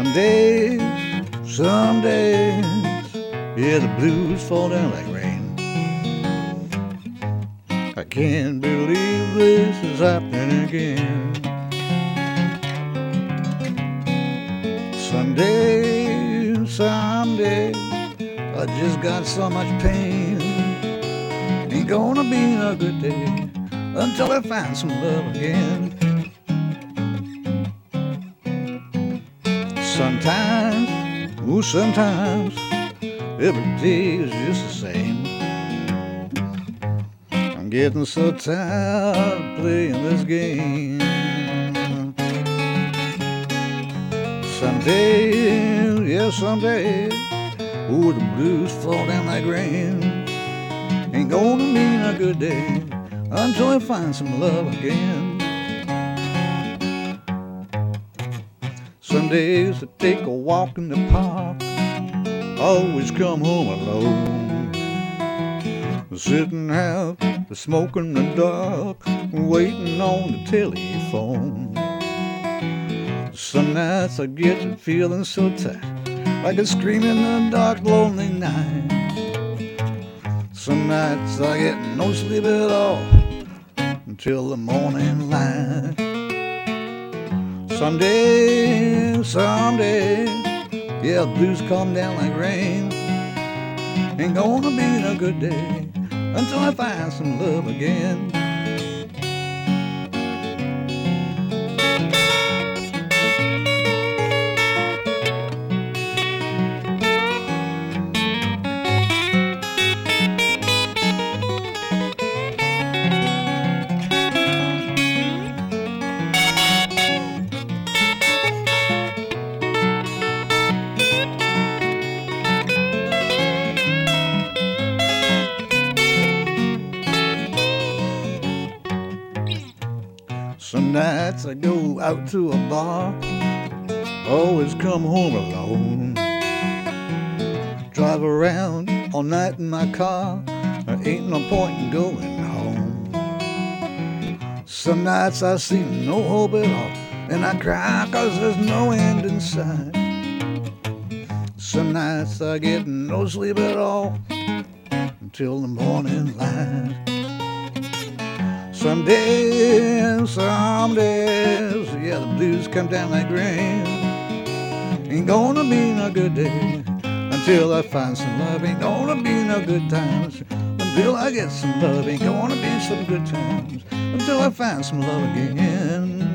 some days, yeah, the blues fall down like rain. I can't believe this is happening again. Someday, I just got so much pain. Ain't gonna be a good day until I find some love again. Sometimes, every day is just the same. I'm getting so tired of playing this game. Someday, ooh, the blues fall down like rain. Ain't gonna be a good day until I find some love again. Some days I take a walk in the park, always come home alone. Sitting out, smoking in the dark, waiting on the telephone. Some nights I get to feeling so tight, I can scream in the dark, lonely night. Some nights I get no sleep at all until the morning light. Someday, yeah, the blues come down like rain. Ain't gonna be no good day until I find some love again. Some nights I go out to a bar, always come home alone. Drive around all night in my car, there ain't no point in going home. Some nights I see no hope at all, and I cry 'cause there's no end in sight. Some nights I get no sleep at all until the morning light. Some days, yeah, the blues come down like rain. Ain't gonna be no good day until I find some love. Ain't gonna be no good times until I get some love. Ain't gonna be some good times until I find some love again.